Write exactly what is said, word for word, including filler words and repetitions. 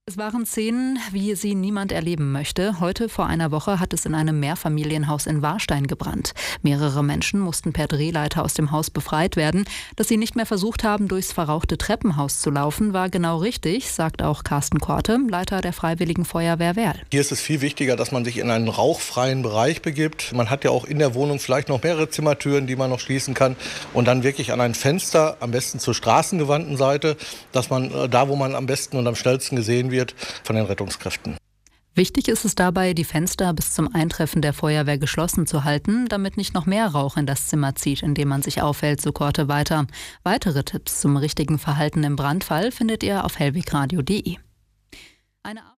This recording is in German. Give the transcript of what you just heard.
Es waren Szenen, wie sie niemand erleben möchte. Heute vor einer Woche hat es in einem Mehrfamilienhaus in Warstein gebrannt. Mehrere Menschen mussten per Drehleiter aus dem Haus befreit werden. Dass sie nicht mehr versucht haben, durchs verrauchte Treppenhaus zu laufen, war genau richtig, sagt auch Carsten Korte, Leiter der Freiwilligen Feuerwehr Werl. Hier ist es viel wichtiger, dass man sich in einen rauchfreien Bereich begibt. Man hat ja auch in der Wohnung vielleicht noch mehrere Zimmertüren, die man noch schließen kann. Und dann wirklich an ein Fenster, am besten zur straßengewandten Seite, dass man da, wo man am besten und am schnellsten gesehen wird, von den Rettungskräften. Wichtig ist es dabei, die Fenster bis zum Eintreffen der Feuerwehr geschlossen zu halten, damit nicht noch mehr Rauch in das Zimmer zieht, in dem man sich aufhält, so Korte weiter. Weitere Tipps zum richtigen Verhalten im Brandfall findet ihr auf hellwegradio punkt de. Eine